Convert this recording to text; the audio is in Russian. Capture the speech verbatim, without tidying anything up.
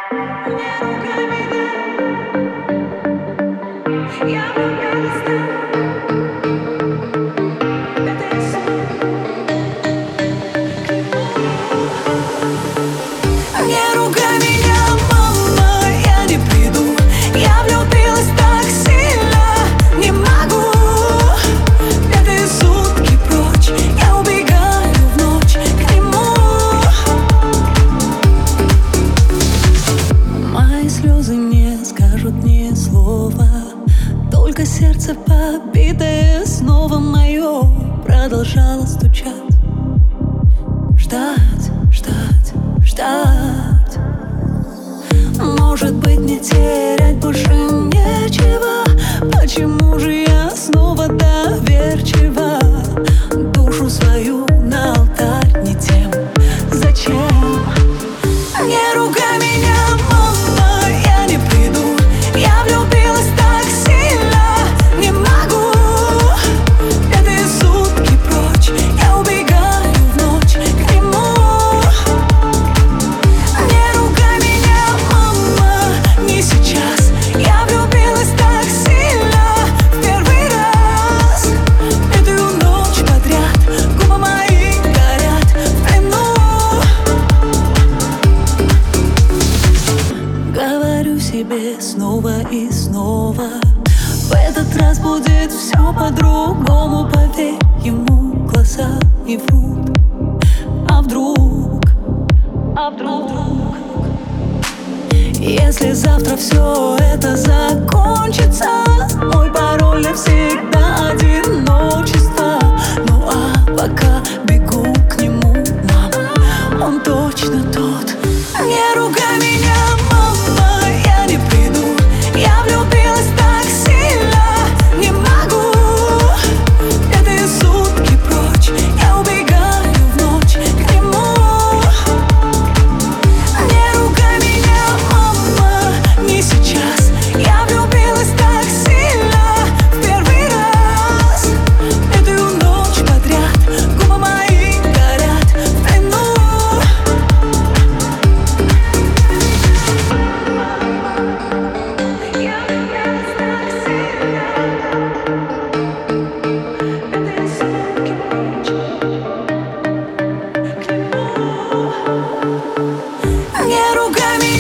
Не ругай меня, я влюбилась так. Это я сон к нему. Не ругай меня, мама, я не приду. Я влюбилась так сильно, не могу. Пятые сутки прочь, я убегаю в ночь к нему. Мои слезы не скажут ни слова, только сердце побитое снова мое продолжало стучать. Ждать, ждать, ждать. Может быть, не терять больше нечего. Почему же я снова доверчива? Душу свою на алтарь не тем. Зачем? Не ругай меня, мама, я не приду. Я влюбилась так сильно, не могу. Пятые сутки прочь, я убегаю в ночь к нему. Не ругай меня, мама, не сейчас. Я влюбилась так сильно в первый раз. Пятую ночь подряд губы мои горят в плену. Говорю себе снова и снова, в этот раз будет все по-другому. Поверь ему, глаза не врут. А вдруг, а вдруг, если завтра все это закончится, мой пароль навсегда одиночество. Ну а пока бегу к нему, мама, он точно тот. Не ругай меня, мама, я не приду. Я влюбилась так сильно, не могу. Пятые сутки прочь, я убегаю в ночь к нему. Не ругай меня, мама, не сейчас. Я влюбилась так сильно в первый раз. Пятую ночь подряд губы мои горят в плену. Я влюбилась так сильно, пятые сутки прочь к нему. Не ругай меня.